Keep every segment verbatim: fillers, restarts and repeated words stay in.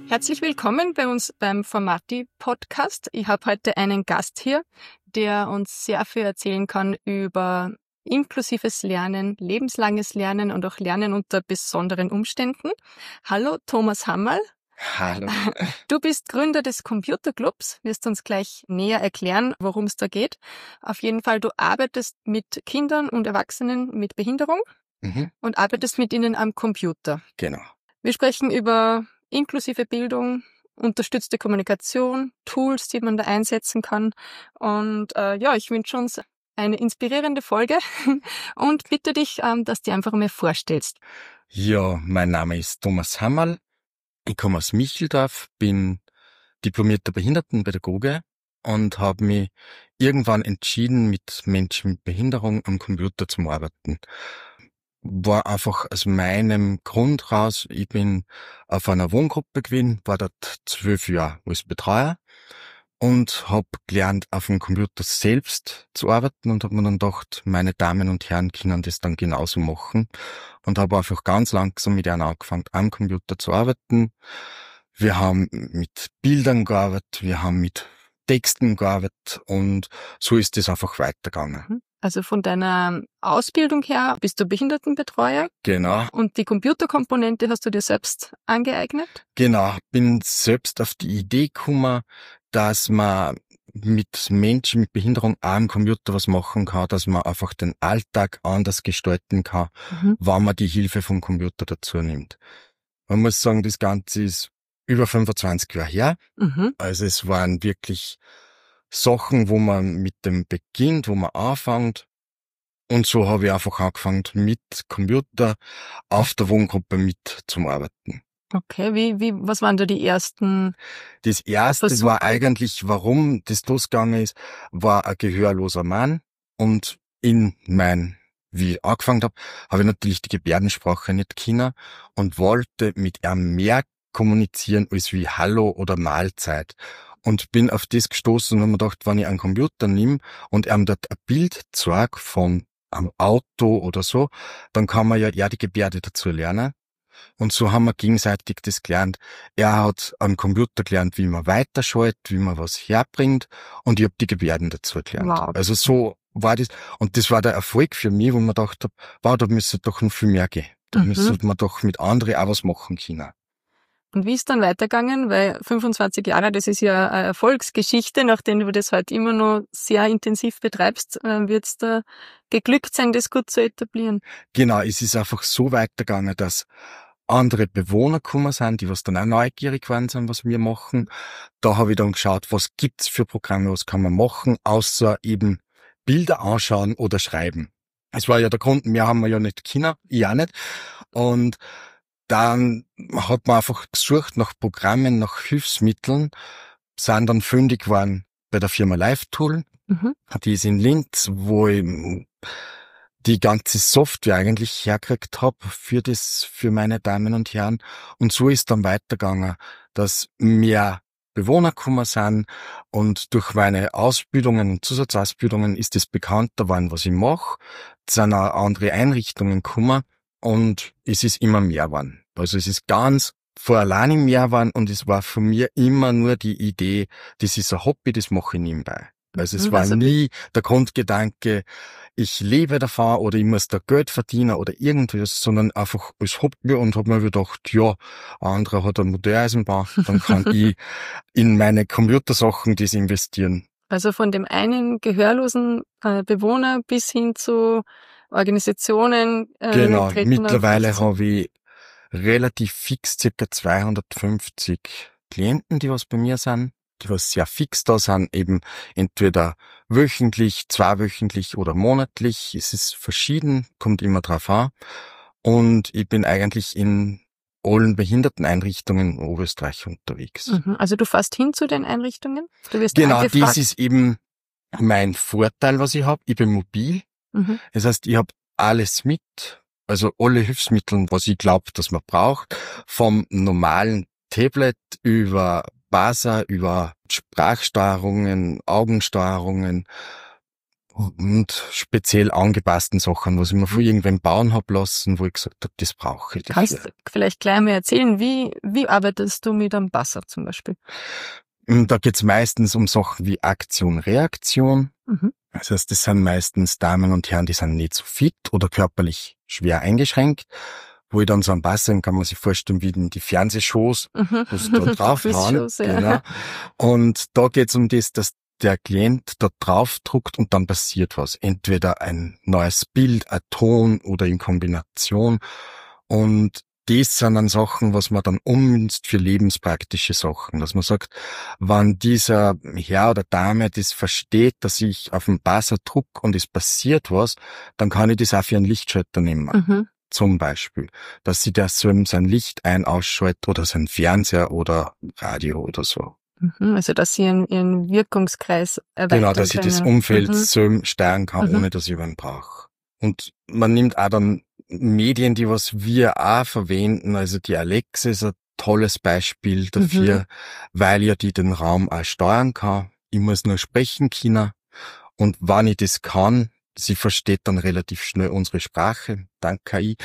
Herzlich willkommen bei uns beim Formati-Podcast. Ich habe heute einen Gast hier, der uns sehr viel erzählen kann über inklusives Lernen, lebenslanges Lernen und auch Lernen unter besonderen Umständen. Hallo, Thomas Hammerl. Hallo. Du bist Gründer des Computerclubs, wirst uns gleich näher erklären, worum es da geht. Auf jeden Fall, du arbeitest mit Kindern und Erwachsenen mit Behinderung Mhm. und arbeitest mit ihnen am Computer. Genau. Wir sprechen über inklusive Bildung, unterstützte Kommunikation, Tools, die man da einsetzen kann. Und äh, ja, ich wünsche uns eine inspirierende Folge und bitte dich, ähm, dass du dir einfach mal vorstellst. Ja, mein Name ist Thomas Hammerl. Ich komme aus Micheldorf, bin diplomierter Behindertenpädagoge und habe mich irgendwann entschieden, mit Menschen mit Behinderung am Computer zu arbeiten. War einfach aus meinem Grund raus, ich bin auf einer Wohngruppe gewesen, war dort zwölf Jahre als Betreuer und habe gelernt, auf dem Computer selbst zu arbeiten und habe mir dann gedacht, meine Damen und Herren können das dann genauso machen und habe einfach ganz langsam mit ihnen angefangen, am Computer zu arbeiten. Wir haben mit Bildern gearbeitet, wir haben mit Texten gearbeitet und so ist es einfach weitergegangen. Also von deiner Ausbildung her bist du Behindertenbetreuer. Genau. Und die Computerkomponente hast du dir selbst angeeignet? Genau, bin selbst auf die Idee gekommen, dass man mit Menschen mit Behinderung auch am Computer was machen kann, dass man einfach den Alltag anders gestalten kann, Mhm. wenn man die Hilfe vom Computer dazu nimmt. Man muss sagen, das Ganze ist über fünfundzwanzig Jahre her. Mhm. Also es waren wirklich Sachen, wo man mit dem beginnt, wo man anfängt. Und so habe ich einfach angefangen, mit Computer auf der Wohngruppe mit zu arbeiten. Okay, wie, wie, was waren da die ersten? Das erste Versuche. war eigentlich, warum das losgegangen ist, war ein gehörloser Mann. Und in mein, wie ich angefangen habe, habe ich natürlich die Gebärdensprache nicht können und wollte mit ihm mehr kommunizieren als wie Hallo oder Mahlzeit. Und bin auf das gestoßen und habe mir gedacht, wenn ich einen Computer nehme und ihm dort ein Bild zeige von einem Auto oder so, dann kann man ja eher die Gebärde dazu lernen. Und so haben wir gegenseitig das gelernt. Er hat am Computer gelernt, wie man weiterschaltet, wie man was herbringt, und ich habe die Gebärden dazu gelernt. Wow. Also so war das. Und das war der Erfolg für mich, wo man gedacht habe, wow, da müsste doch noch viel mehr gehen. Da Mhm. müsste man doch mit anderen auch was machen können. Und wie ist dann weitergegangen? Weil fünfundzwanzig Jahre, das ist ja eine Erfolgsgeschichte, nachdem du das halt immer noch sehr intensiv betreibst, wird es da geglückt sein, das gut zu etablieren? Genau, es ist einfach so weitergegangen, dass andere Bewohner gekommen sind, die was dann auch neugierig geworden sind, was wir machen. Da habe ich dann geschaut, was gibt's für Programme, was kann man machen, außer eben Bilder anschauen oder schreiben. Es war ja der Grund, mehr haben wir ja nicht können, ich auch nicht. Und dann hat man einfach gesucht nach Programmen, nach Hilfsmitteln, sind dann fündig geworden bei der Firma LiveTool. Mhm. Die ist in Linz, wo ich die ganze Software eigentlich hergekriegt habe für das, für meine Damen und Herren. Und so ist dann weitergegangen, dass mehr Bewohner gekommen sind und durch meine Ausbildungen und Zusatzausbildungen ist es bekannter geworden, was ich mache. Es sind auch andere Einrichtungen gekommen und es ist immer mehr geworden. Also es ist ganz vor alleine mehr geworden und es war von mir immer nur die Idee, das ist ein Hobby, das mache ich nebenbei. Also es war Also- nie der Grundgedanke, ich lebe davon oder ich muss da Geld verdienen oder irgendwas, sondern einfach als Hobby und habe mir gedacht, ja, ein anderer hat ein Modelleisenbahn, dann kann ich in meine Computersachen das investieren. Also von dem einen gehörlosen äh, Bewohner bis hin zu Organisationen. Äh, Genau, treten mittlerweile auf- habe ich relativ fix circa zweihundertfünfzig Klienten, die was bei mir sind, die was sehr fix da sind, eben entweder wöchentlich, zweiwöchentlich oder monatlich. Es ist verschieden, kommt immer drauf an. Und ich bin eigentlich in allen Behinderteneinrichtungen in Oberösterreich unterwegs. Mhm. Also du fährst hin zu den Einrichtungen? Du wirst Genau, angefragt? das ist eben mein Vorteil, was ich habe. Ich bin mobil. Mhm. Das heißt, ich habe alles mit, also alle Hilfsmittel, was ich glaube, dass man braucht, vom normalen Tablet über Basa, über Sprachsteuerungen, Augensteuerungen, und speziell angepassten Sachen, was ich mir von irgendwem bauen hab lassen, wo ich gesagt habe, das brauche ich. Kannst du vielleicht gleich mal erzählen, wie, wie arbeitest du mit einem Basser zum Beispiel? Da geht's meistens um Sachen wie Aktion, Reaktion. Mhm. Das heißt, das sind meistens Damen und Herren, die sind nicht so fit oder körperlich schwer eingeschränkt. Wo ich dann so am Basser, kann man sich vorstellen, wie in die Fernsehshows, Mhm. wo sie da draufhauen. Quizshows, ja. Genau. Und da geht's um das, dass der Klient da drauf druckt und dann passiert was. Entweder ein neues Bild, ein Ton oder in Kombination. Und das sind dann Sachen, was man dann ummünzt für lebenspraktische Sachen. Dass man sagt, wenn dieser Herr oder Dame das versteht, dass ich auf den Basser druck und es passiert was, dann kann ich das auch für einen Lichtschalter nehmen. Mhm. Zum Beispiel, dass sie der so sein Licht ein- ausschaltet oder sein Fernseher oder Radio oder so. Mhm. Also, dass sie ihren, ihren Wirkungskreis erweitern Genau, dass ich das können. Umfeld Mhm. so steuern kann, Mhm. ohne dass ich einen brauche. Und man nimmt auch dann Medien, die was wir auch verwenden, also die Alexa ist ein tolles Beispiel dafür, Mhm. weil ja die den Raum auch steuern kann. Ich muss nur sprechen können. Und wenn ich das kann, sie versteht dann relativ schnell unsere Sprache, dank K I,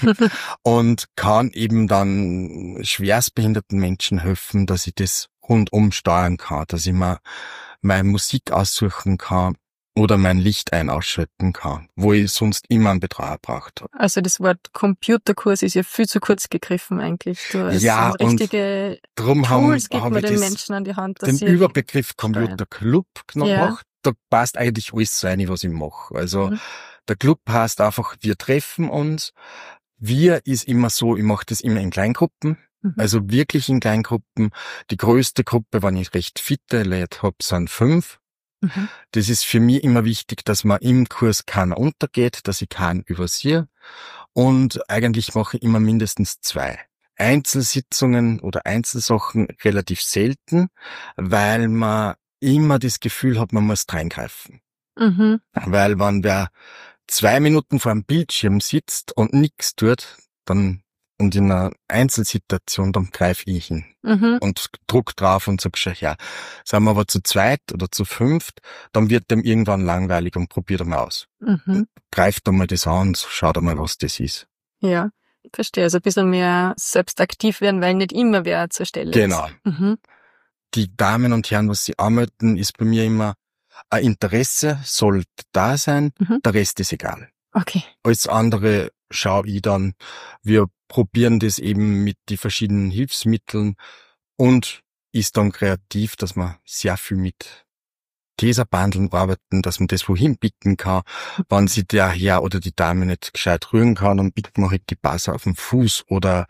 und kann eben dann schwerstbehinderten Menschen helfen, dass ich das rundum steuern kann, dass ich mir meine Musik aussuchen kann oder mein Licht ein- ausschalten kann, wo ich sonst immer einen Betreuer braucht habe. Also das Wort Computerkurs ist ja viel zu kurz gegriffen eigentlich. Du, es Ja, sind richtige Drum haben, Tools gibt habe man ich den das, Menschen an die Hand, dass den sie Überbegriff steuern. Computer Club Ja. gemacht. Da passt eigentlich alles rein, was ich mache. Also Mhm. der Club heißt einfach, wir treffen uns. Wir ist immer so, ich mache das immer in Kleingruppen. Mhm. Also wirklich in Kleingruppen. Die größte Gruppe, wenn ich recht fitte Leute hab, sind fünf. Mhm. Das ist für mich immer wichtig, dass man im Kurs keiner untergeht, dass ich keinen übersehe. Und eigentlich mache ich immer mindestens zwei. Einzelsitzungen oder Einzelsachen relativ selten, weil man immer das Gefühl hat, man muss reingreifen. Mhm. Weil wenn wer zwei Minuten vor einem Bildschirm sitzt und nichts tut, dann und in einer Einzelsituation, dann greife ich hin Mhm. und druck drauf und sag schon, ja, sind wir aber zu zweit oder zu fünft, dann wird dem irgendwann langweilig und probiert einmal aus. Mhm. Greift einmal das an und schaut einmal, was das ist. Ja, verstehe. Also ein bisschen mehr selbst aktiv werden, weil nicht immer wer zur Stelle Genau. ist. Mhm. Die Damen und Herren, was sie anmelden, ist bei mir immer ein Interesse, sollte da sein, Mhm. der Rest ist egal. Okay. Alles andere schaue ich dann. Wir probieren das eben mit die verschiedenen Hilfsmitteln und ist dann kreativ, dass man sehr viel mit Teserbandeln arbeiten, dass man das wohin bieten kann. Wenn sich der Herr oder die Dame nicht gescheit rühren kann, dann biegt man halt die Basser auf den Fuß oder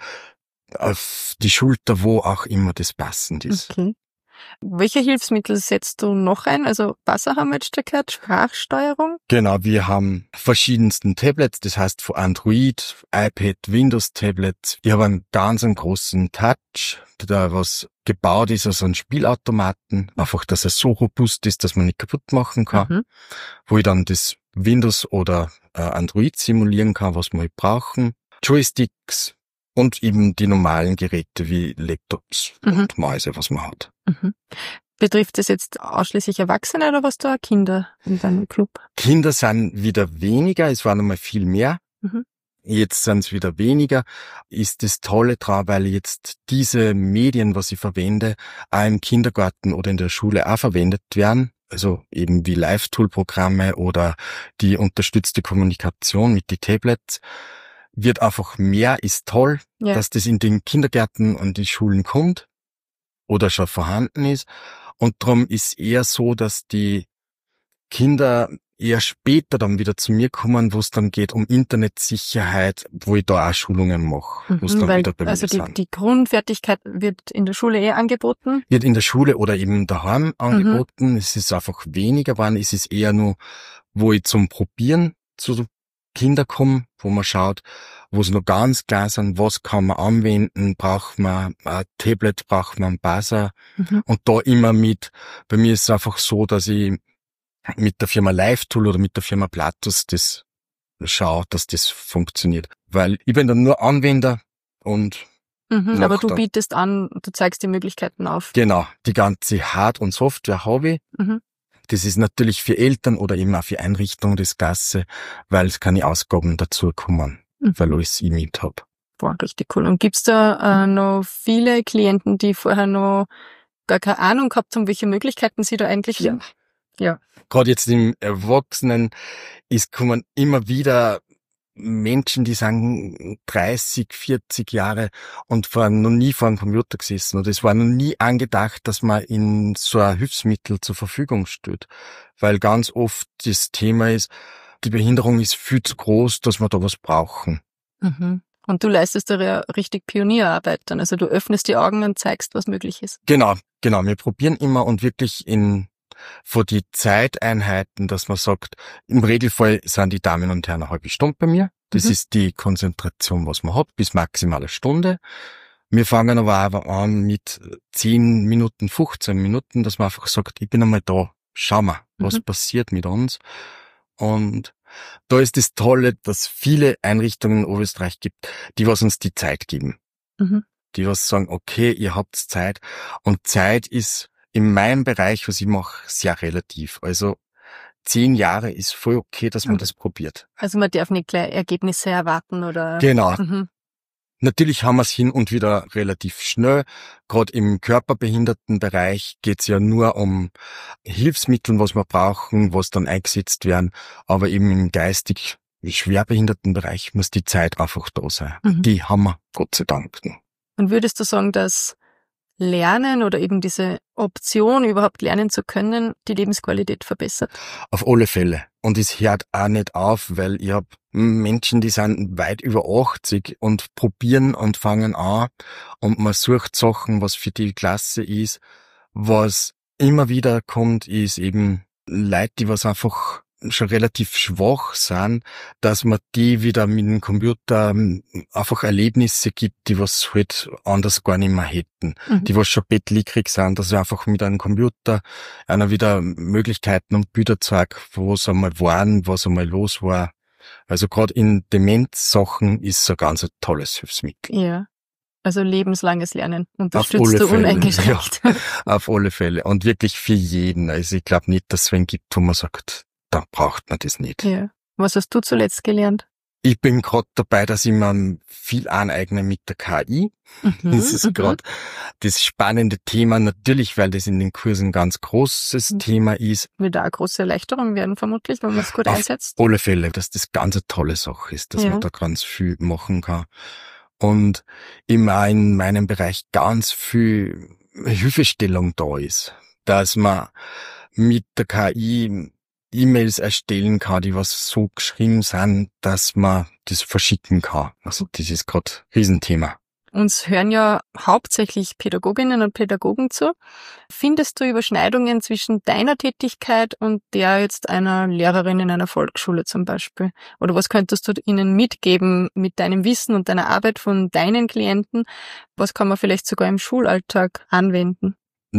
auf die Schulter, wo auch immer das passend ist. Okay. Welche Hilfsmittel setzt du noch ein? Also Basser haben wir jetzt schon gehört, Sprachsteuerung. Genau, wir haben verschiedensten Tablets, das heißt von Android, iPad, Windows-Tablets. Wir haben einen ganz einen großen Touch, da was gebaut ist, also ein Spielautomaten. Einfach, dass er so robust ist, dass man nicht kaputt machen kann. Mhm. Wo ich dann das Windows oder äh, Android simulieren kann, was wir brauchen. Joysticks und eben die normalen Geräte wie Laptops Mhm. und Mäuse, was man hat. Mhm. Betrifft das jetzt ausschließlich Erwachsene oder was da Kinder in deinem Club? Kinder sind wieder weniger, es waren einmal viel mehr. Mhm. Jetzt sind es wieder weniger. Ist das Tolle dran, weil jetzt diese Medien, was ich verwende, auch im Kindergarten oder in der Schule auch verwendet werden. Also eben wie Live-Tool-Programme oder die unterstützte Kommunikation mit den Tablets. Wird einfach mehr, ist toll, Ja. dass das in den Kindergärten und die Schulen kommt oder schon vorhanden ist. Und darum ist eher so, dass die Kinder eher später dann wieder zu mir kommen, wo es dann geht um Internetsicherheit, wo ich da auch Schulungen mache, wo es Mhm, dann weil, wieder bei mir also die, sind. die Grundfertigkeit wird in der Schule eh angeboten. Wird in der Schule oder eben daheim angeboten. Es ist einfach weniger geworden. Es ist eher nur, wo ich zum Probieren zu Kinder komme, wo man schaut, wo sie noch ganz klar sind, was kann man anwenden, braucht man ein Tablet, braucht man ein Basser. Mhm. Und da immer mit, bei mir ist es einfach so, dass ich mit der Firma Live-Tool oder mit der Firma Platus das schaue, dass das funktioniert. Weil ich bin dann nur Anwender und Mhm, mach aber du dann- bietest an, du zeigst die Möglichkeiten auf. Genau, die ganze Hard- und Software habe ich. Mhm. Das ist natürlich für Eltern oder eben auch für Einrichtungen das Klasse, weil es keine Ausgaben dazu kommen, mhm. weil alles ich mit habe. Boah, richtig cool. Und gibt's da äh, noch viele Klienten, die vorher noch gar keine Ahnung gehabt haben, welche Möglichkeiten sie da eigentlich ja. haben? Ja. Gerade jetzt im Erwachsenen ist kommen immer wieder Menschen, die sagen dreißig, vierzig Jahre und waren noch nie vor einem Computer gesessen. Und es war noch nie angedacht, dass man ihnen so ein Hilfsmittel zur Verfügung stellt. Weil ganz oft das Thema ist, die Behinderung ist viel zu groß, dass wir da was brauchen. Mhm. Und du leistest da ja richtig Pionierarbeit dann. Also du öffnest die Augen und zeigst, was möglich ist. Genau, genau. Wir probieren immer und wirklich in vor die Zeiteinheiten, dass man sagt, im Regelfall sind die Damen und Herren eine halbe Stunde bei mir. Das mhm. ist die Konzentration, was man hat, bis maximal eine Stunde. Wir fangen aber auch an mit zehn Minuten, fünfzehn Minuten, dass man einfach sagt, ich bin einmal da, schau mal, was mhm. passiert mit uns. Und da ist das Tolle, dass viele Einrichtungen in Oberösterreich gibt, die was uns die Zeit geben. Mhm. Die was sagen, okay, ihr habt Zeit. Und Zeit ist in meinem Bereich, was ich mache, sehr relativ. Also zehn Jahre ist voll okay, dass man mhm. das probiert. Also man darf nicht gleich Ergebnisse erwarten oder... Genau. Mhm. Natürlich haben wir es hin und wieder relativ schnell. Gerade im Körperbehindertenbereich geht es ja nur um Hilfsmittel, was wir brauchen, was dann eingesetzt werden. Aber eben im geistig Schwerbehindertenbereich muss die Zeit einfach da sein. Mhm. Die haben wir, Gott sei Dank. Und würdest du sagen, dass Lernen oder eben diese Option, überhaupt lernen zu können, die Lebensqualität verbessert? Auf alle Fälle. Und es hört auch nicht auf, weil ich habe Menschen, die sind weit über achtzig und probieren und fangen an und man sucht Sachen, was für die Klasse ist. Was immer wieder kommt, ist eben Leute, die was einfach schon relativ schwach sind, dass man die wieder mit dem Computer einfach Erlebnisse gibt, die was halt anders gar nicht mehr hätten. Mhm. Die was schon bettlägerig sind, dass ich einfach mit einem Computer einer wieder Möglichkeiten und Bilder zeigt, wo es einmal waren, was einmal los war. Also gerade in Demenzsachen ist es ein ganz tolles Hilfsmittel. Ja. Also lebenslanges Lernen unterstützt du uneingeschränkt. Ja, auf alle Fälle. Und wirklich für jeden. Also ich glaube nicht, dass es wen gibt, wo man sagt, da braucht man das nicht. Ja. Was hast du zuletzt gelernt? Ich bin gerade dabei, dass ich mir viel aneigne mit der K I. Mhm, das ist gerade das spannende Thema, natürlich, weil das in den Kursen ganz großes mhm. Thema ist. Wird da eine große Erleichterung werden, vermutlich, wenn man es gut Auf einsetzt. Auf alle Fälle, dass das ganz eine tolle Sache ist, dass ja. man da ganz viel machen kann. Und immer in meinem Bereich ganz viel Hilfestellung da ist. Dass man mit der K I E-Mails erstellen kann, die was so geschrieben sind, dass man das verschicken kann. Also das ist gerade ein Riesenthema. Uns hören ja hauptsächlich Pädagoginnen und Pädagogen zu. Findest du Überschneidungen zwischen deiner Tätigkeit und der jetzt einer Lehrerin in einer Volksschule zum Beispiel? Oder was könntest du ihnen mitgeben mit deinem Wissen und deiner Arbeit von deinen Klienten? Was kann man vielleicht sogar im Schulalltag anwenden?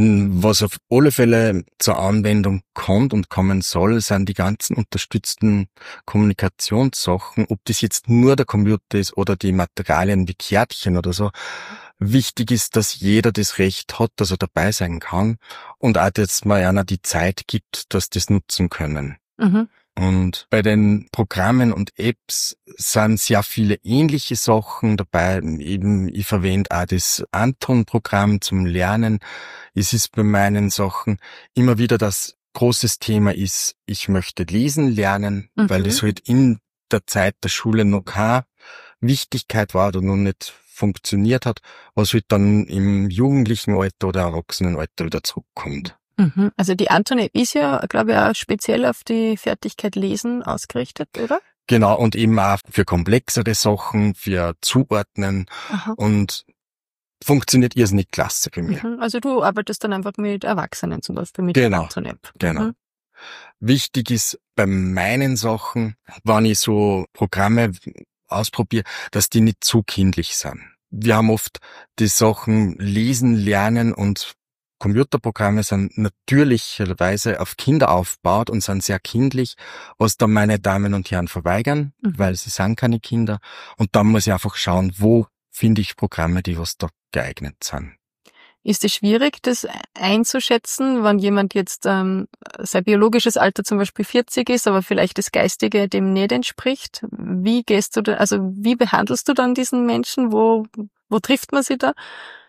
Was auf alle Fälle zur Anwendung kommt und kommen soll, sind die ganzen unterstützten Kommunikationssachen, ob das jetzt nur der Computer ist oder die Materialien wie Kärtchen oder so. Wichtig ist, dass jeder das Recht hat, dass er dabei sein kann und auch, dass man einer die Zeit gibt, dass das nutzen können. Mhm. Und bei den Programmen und Apps sind sehr viele ähnliche Sachen dabei. Eben, ich verwende auch das Anton-Programm zum Lernen. Es ist bei meinen Sachen immer wieder das großes Thema ist, ich möchte lesen lernen, mhm. weil das halt in der Zeit der Schule noch keine Wichtigkeit war oder noch nicht funktioniert hat, was halt dann im jugendlichen Alter oder Erwachsenenalter wieder zurückkommt. Also die Anton-App ist ja, glaube ich, auch speziell auf die Fertigkeit Lesen ausgerichtet, oder? Genau, und eben auch für komplexere Sachen, für Zuordnen. Aha. Und funktioniert irrsinnig klasse bei mir. Also du arbeitest dann einfach mit Erwachsenen zum Beispiel, mit genau, der Anton-App. Genau, mhm. Wichtig ist bei meinen Sachen, wenn ich so Programme ausprobiere, dass die nicht zu kindlich sind. Wir haben oft die Sachen lesen, lernen und Computerprogramme sind natürlicherweise auf Kinder aufgebaut und sind sehr kindlich, was dann meine Damen und Herren verweigern, mhm. weil sie sind keine Kinder. Und dann muss ich einfach schauen, wo finde ich Programme, die was da geeignet sind. Ist es schwierig, das einzuschätzen, wenn jemand jetzt ähm, sein biologisches Alter zum Beispiel vierzig ist, aber vielleicht das Geistige dem nicht entspricht? Wie gehst du da, also wie behandelst du dann diesen Menschen? Wo, wo trifft man sie da?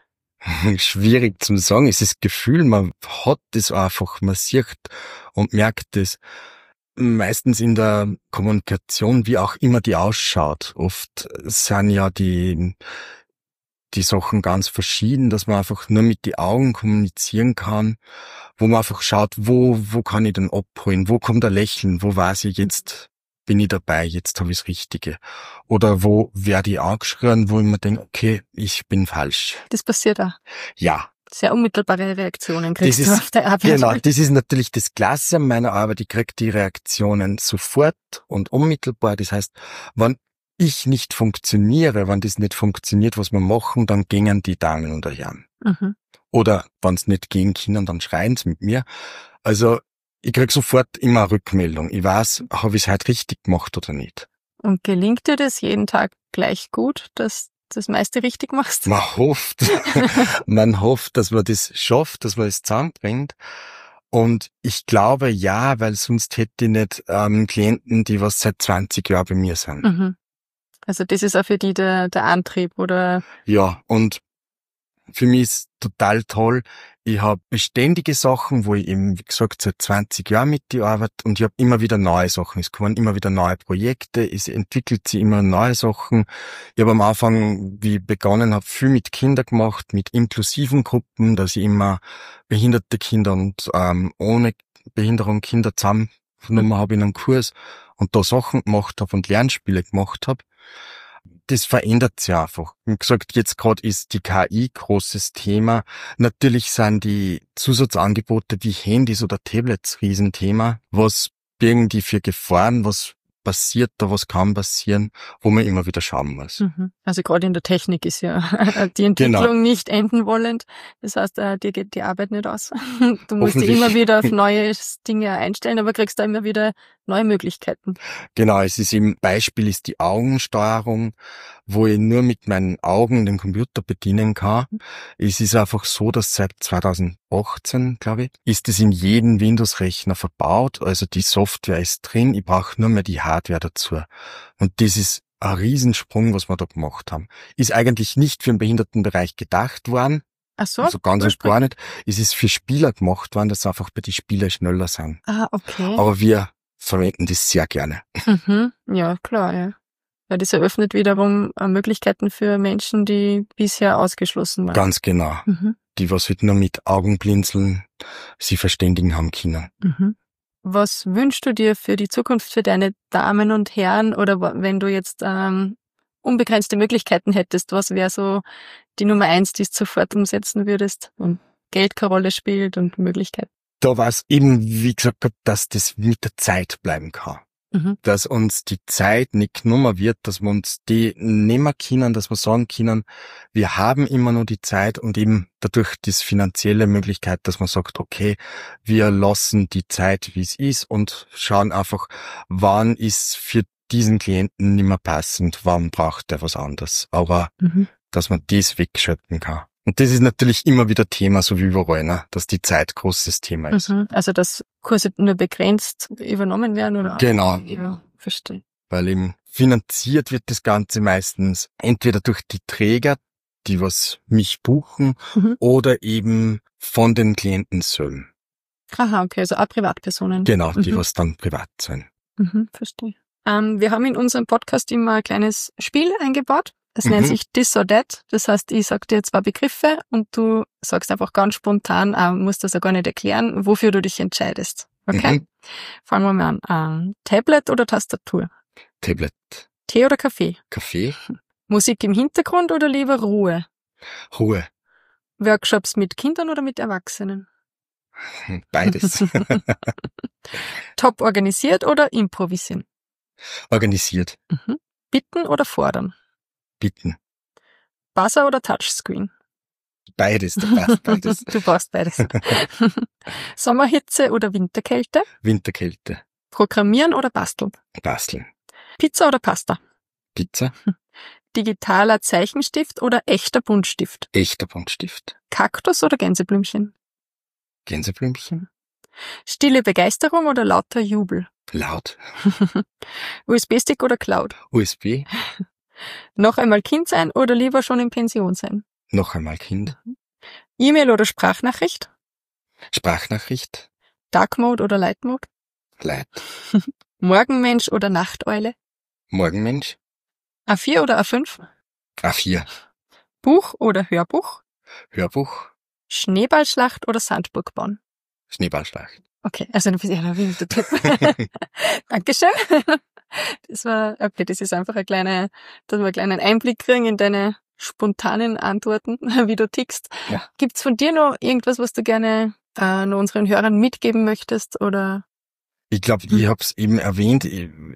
Schwierig zum sagen. Es ist das Gefühl, man hat das einfach, man sieht und merkt es meistens in der Kommunikation, wie auch immer die ausschaut. Oft sind ja die die Sachen ganz verschieden, dass man einfach nur mit die Augen kommunizieren kann, wo man einfach schaut, wo wo kann ich denn abholen, wo kommt ein Lächeln, wo weiß ich, jetzt bin ich dabei, jetzt habe ich das Richtige. Oder wo werde ich angeschrien, wo ich mir denke, okay, ich bin falsch. Das passiert auch. Ja. Sehr unmittelbare Reaktionen kriegst das du ist, auf der Arbeit. Genau, das ist natürlich das Klasse an meiner Arbeit. Ich kriege die Reaktionen sofort und unmittelbar. Das heißt, wenn ich nicht funktioniere, wenn das nicht funktioniert, was wir machen, dann gingen die Damen und Herren. Mhm. Oder wenn es nicht gehen können, dann schreien sie mit mir. Also ich krieg sofort immer eine Rückmeldung. Ich weiß, habe ich es heute richtig gemacht oder nicht. Und gelingt dir das jeden Tag gleich gut, dass du das meiste richtig machst? Man hofft, man hofft, dass man das schafft, dass man es zusammenbringt. Und ich glaube ja, weil sonst hätte ich nicht ähm, Klienten, die was seit zwanzig Jahren bei mir sind. Mhm. Also das ist auch für die der, der Antrieb, oder? Ja, und für mich ist total toll. Ich habe beständige Sachen, wo ich eben, wie gesagt, seit zwanzig Jahren mit die arbeite, und ich habe immer wieder neue Sachen. Es kommen immer wieder neue Projekte, es entwickelt sich immer neue Sachen. Ich habe am Anfang, wie ich begonnen habe, viel mit Kindern gemacht, mit inklusiven Gruppen, dass ich immer behinderte Kinder und ähm, ohne Behinderung Kinder zusammengenommen habe in einem Kurs und da Sachen gemacht habe und Lernspiele gemacht habe. Das verändert sich einfach. Wie gesagt, jetzt gerade ist die K I großes Thema. Natürlich sind die Zusatzangebote wie Handys oder Tablets Riesenthema. Was birgen die für Gefahren? Was passiert da? Was kann passieren? Wo man immer wieder schauen muss. Mhm. Also gerade in der Technik ist ja die Entwicklung genau. nicht enden wollend. Das heißt, dir geht die Arbeit nicht aus. Du musst dich immer wieder auf neue Dinge einstellen, aber kriegst da immer wieder neue Möglichkeiten. Genau, es ist im Beispiel ist die Augensteuerung, wo ich nur mit meinen Augen den Computer bedienen kann. Mhm. Es ist einfach so, dass seit zweitausendachtzehn, glaube ich, ist es in jedem Windows-Rechner verbaut. Also die Software ist drin, ich brauche nur mehr die Hardware dazu. Und das ist ein Riesensprung, was wir da gemacht haben. Ist eigentlich nicht für den Behindertenbereich gedacht worden. Ach so? Also ganz und gar nicht. Es ist für Spieler gemacht worden, dass einfach bei den Spielern schneller sind. Ah, okay. Aber wir verwenden das sehr gerne. Mhm. Ja, klar, ja. Ja, das eröffnet wiederum Möglichkeiten für Menschen, die bisher ausgeschlossen waren. Ganz genau. Mhm. Die, was halt nur mit Augenblinzeln sie verständigen haben können. Mhm. Was wünschst du dir für die Zukunft für deine Damen und Herren, oder wenn du jetzt ähm, unbegrenzte Möglichkeiten hättest, was wäre so die Nummer eins, die du sofort umsetzen würdest und Geld keine Rolle spielt und Möglichkeiten? Da war es eben, wie gesagt, dass das mit der Zeit bleiben kann. Mhm. Dass uns die Zeit nicht genommen wird, dass wir uns die nehmen können, dass wir sagen können, wir haben immer noch die Zeit, und eben dadurch die finanzielle Möglichkeit, dass man sagt, okay, wir lassen die Zeit, wie es ist, und schauen einfach, wann ist für diesen Klienten nicht mehr passend, wann braucht er was anderes. Aber mhm. dass man das wegschalten kann. Und das ist natürlich immer wieder Thema, so wie überall, ne? Dass die Zeit großes Thema ist. Mhm. Also dass Kurse nur begrenzt übernommen werden, oder? Genau. Ja, verstehe. Weil eben finanziert wird das Ganze meistens entweder durch die Träger, die was mich buchen, mhm. oder eben von den Klienten selber. Aha, okay, also auch Privatpersonen. Genau, die mhm. was dann privat sind. Mhm, verstehe. Ähm, wir haben in unserem Podcast immer ein kleines Spiel eingebaut. Das mhm. nennt sich This or That. Das heißt, ich sag dir zwei Begriffe und du sagst einfach ganz spontan, äh, musst das ja gar nicht erklären, wofür du dich entscheidest. Okay? Mhm. Fangen wir mal an. Ähm, Tablet oder Tastatur? Tablet. Tee oder Kaffee? Kaffee. Musik im Hintergrund oder lieber Ruhe? Ruhe. Workshops mit Kindern oder mit Erwachsenen? Beides. Top organisiert oder improvisieren? Organisiert. Mhm. Bitten oder fordern? Bitten. Buzzer oder Touchscreen? Beides, du brauchst beides. Du brauchst beides. Sommerhitze oder Winterkälte? digitaler Zeichenstift oder echter Buntstift? Echter Buntstift. Kaktus oder Gänseblümchen? Gänseblümchen. Stille Begeisterung oder lauter Jubel? Laut. U S B-Stick oder Cloud? U S B. Noch einmal Kind sein oder lieber schon in Pension sein? Noch einmal Kind. E-Mail oder Sprachnachricht? Sprachnachricht. Dark Mode oder Light Mode? Light. Morgenmensch oder Nachteule? Morgenmensch. A vier oder A fünf? A vier. Buch oder Hörbuch? Hörbuch. Schneeballschlacht oder Sandburg bauen? Schneeballschlacht. Okay, also dann ja, da will ich Tipp. Dankeschön. Das war, okay, das ist einfach ein kleiner, dass wir einen kleinen Einblick kriegen in deine spontanen Antworten, wie du tickst. Ja. Gibt's von dir noch irgendwas, was du gerne äh, noch unseren Hörern mitgeben möchtest, oder? Ich glaube, ich habe es eben erwähnt,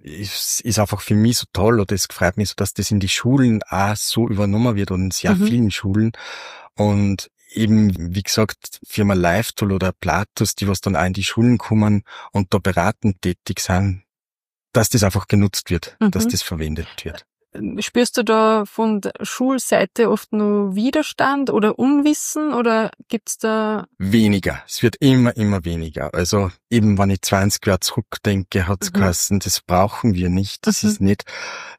es ist einfach für mich so toll, oder es freut mich so, dass das in die Schulen auch so übernommen wird und in sehr Mhm. vielen Schulen. Und eben, wie gesagt, Firma Live-Tool oder Platus, die was dann auch in die Schulen kommen und da beratend tätig sind, dass das einfach genutzt wird, Mhm. dass das verwendet wird. Spürst du da von der Schulseite oft nur Widerstand oder Unwissen, oder gibt's da? Weniger. Es wird immer, immer weniger. Also eben, wenn ich zwanzig Jahre zurückdenke, hat's Mhm. geheißen, das brauchen wir nicht. Das Mhm. ist nicht.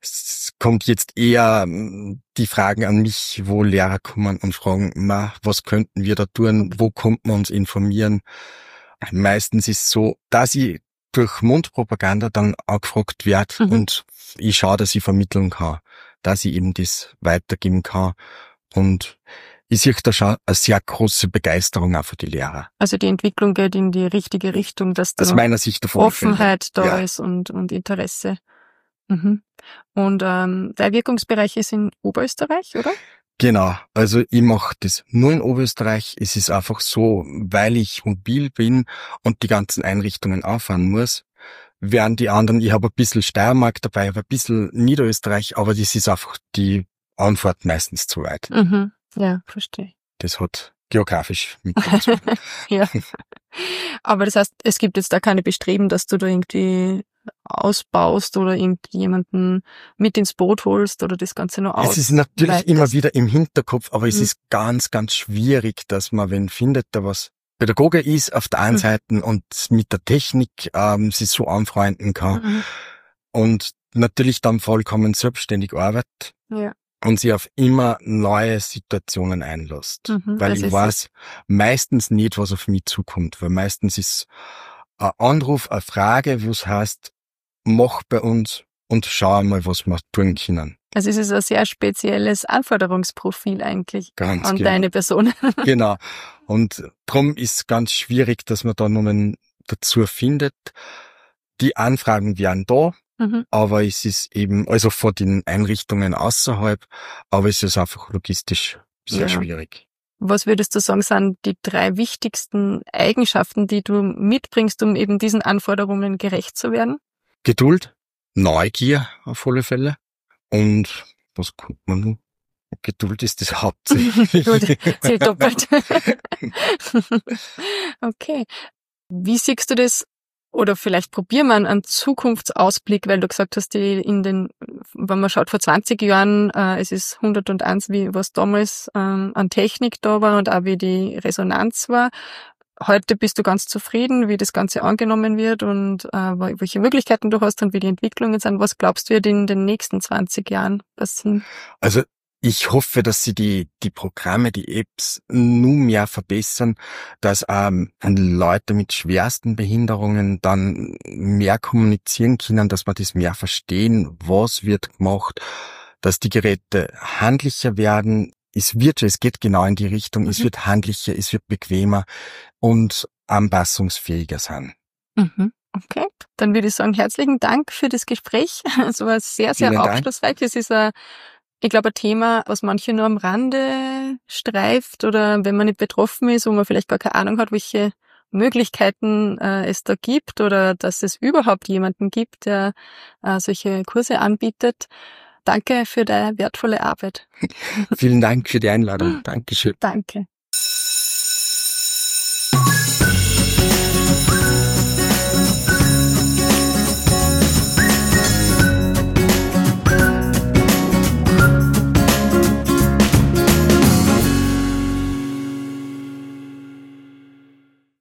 Es kommt jetzt eher ähm, die Fragen an mich, wo Lehrer kommen und fragen, ma, was könnten wir da tun? Wo könnten wir uns informieren? Meistens ist es so, dass ich durch Mundpropaganda dann angefragt werde Mhm. und ich schaue, dass ich vermitteln kann, dass ich eben das weitergeben kann. Und ich sehe da schon eine sehr große Begeisterung auch für die Lehrer. Also die Entwicklung geht in die richtige Richtung, dass da Aus meiner Sicht davon. Offenheit da Ja. ist und, und Interesse. Mhm. Und ähm, der Wirkungsbereich ist in Oberösterreich, oder? Genau, also ich mache das nur in Oberösterreich. Es ist einfach so, weil ich mobil bin und die ganzen Einrichtungen auffahren muss, während die anderen, ich habe ein bisschen Steiermark dabei, aber ein bisschen Niederösterreich, aber das ist einfach die Anfahrt meistens zu weit. Mhm. Ja, verstehe. Das hat geografisch mit dem zu tun. Ja. Aber das heißt, es gibt jetzt da keine Bestreben, dass du da irgendwie ausbaust oder irgendjemanden mit ins Boot holst oder das Ganze noch aus. Es ist natürlich weitest. immer wieder im Hinterkopf, aber es Mhm. ist ganz, ganz schwierig, dass man, wenn findet, da was Pädagoge ist auf der einen Mhm. Seite und mit der Technik ähm, sich so anfreunden kann Mhm. und natürlich dann vollkommen selbstständig arbeitet Ja. und sich auf immer neue Situationen einlässt. Mhm, weil das ich ist weiß meistens nicht, was auf mich zukommt, weil meistens ist ein Anruf, eine Frage, wo es heißt, mach bei uns und schau mal, was wir tun können. Also es ist ein sehr spezielles Anforderungsprofil eigentlich Ganz an genau. deine Person. Genau. Und drum ist ganz schwierig, dass man da noch einen dazu findet. Die Anfragen wären da, Mhm. aber es ist eben, also vor den Einrichtungen außerhalb, aber es ist einfach logistisch sehr Ja. schwierig. Was würdest du sagen, sind die drei wichtigsten Eigenschaften, die du mitbringst, um eben diesen Anforderungen gerecht zu werden? Geduld, Neugier auf alle Fälle und was kommt man nun? Geduld ist das hauptsächlich. Gut, zählt doppelt. Okay. Wie siehst du das? Oder vielleicht probieren wir einen Zukunftsausblick, weil du gesagt hast, die in den, wenn man schaut, vor zwanzig Jahren, äh, es ist hunderteins, wie was damals ähm, an Technik da war und auch wie die Resonanz war. Heute bist du ganz zufrieden, wie das Ganze angenommen wird und äh, welche Möglichkeiten du hast und wie die Entwicklungen sind. Was glaubst du, wird in den nächsten zwanzig Jahren passieren? Also ich hoffe, dass sie die die Programme, die Apps nur mehr verbessern, dass ähm, Leute mit schwersten Behinderungen dann mehr kommunizieren können, dass man das mehr verstehen, was wird gemacht, dass die Geräte handlicher werden. Es wird, es geht genau in die Richtung, mhm. es wird handlicher, es wird bequemer und anpassungsfähiger sein. Mhm. Okay, dann würde ich sagen, herzlichen Dank für das Gespräch. Es war sehr, sehr Vielen aufschlussreich. Es ist ein, ich glaube, ein Thema, was manche nur am Rande streift oder wenn man nicht betroffen ist, wo man vielleicht gar keine Ahnung hat, welche Möglichkeiten äh, es da gibt oder dass es überhaupt jemanden gibt, der äh, solche Kurse anbietet. Danke für deine wertvolle Arbeit. Vielen Dank für die Einladung. Dankeschön. Danke.